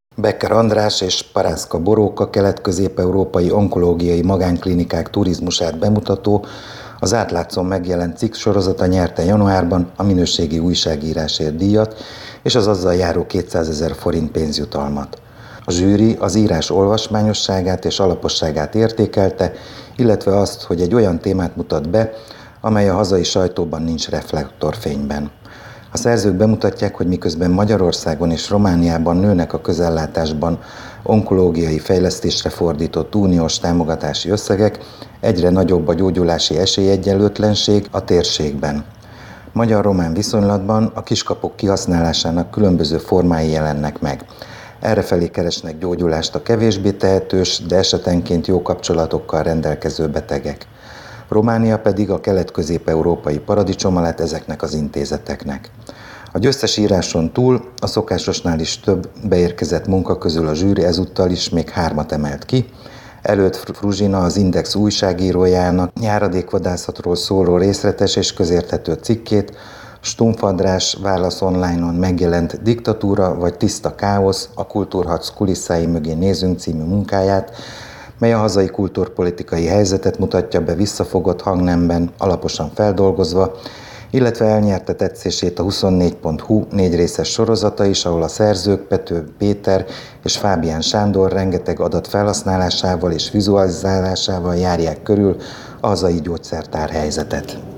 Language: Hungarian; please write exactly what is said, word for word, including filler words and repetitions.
Becker András és Parászka Boróka kelet-közép-európai onkológiai magánklinikák turizmusát bemutató, az Átlátszón megjelent cikk sorozata nyerte januárban a minőségi újságírásért díjat és az azzal járó kétszázezer forint pénzjutalmat. A zsűri az írás olvasmányosságát és alaposságát értékelte, illetve azt, hogy egy olyan témát mutat be, amely a hazai sajtóban nincs reflektorfényben. A szerzők bemutatják, hogy miközben Magyarországon és Romániában nőnek a közellátásban onkológiai fejlesztésre fordított uniós támogatási összegek, egyre nagyobb a gyógyulási esélyegyenlőtlenség a térségben. Magyar-román viszonylatban a kiskapuk kihasználásának különböző formái jelennek meg. Errefelé keresnek gyógyulást a kevésbé tehetős, de esetenként jó kapcsolatokkal rendelkező betegek. Románia pedig a kelet-közép-európai paradicsom lett ezeknek az intézeteknek. A győztes íráson túl a szokásosnál is több beérkezett munka közül a zsűri ezúttal is még hármat emelt ki. Előtt Fruzsina, az Index újságírójának járadékvadászatról szóló részletes és közérthető cikkét, Stumpf András Válasz Online-on megjelent Diktatúra vagy tiszta káosz, a kultúrharc kulisszái mögé nézünk című munkáját, mely a hazai kultúrpolitikai helyzetet mutatja be visszafogott hangnemben, alaposan feldolgozva, illetve elnyerte tetszését a huszonnégy pont hu négy részes sorozata is, ahol a szerzők Pető Péter és Fábián Sándor rengeteg adat felhasználásával és vizualizálásával járják körül a hazai gyógyszertár helyzetet.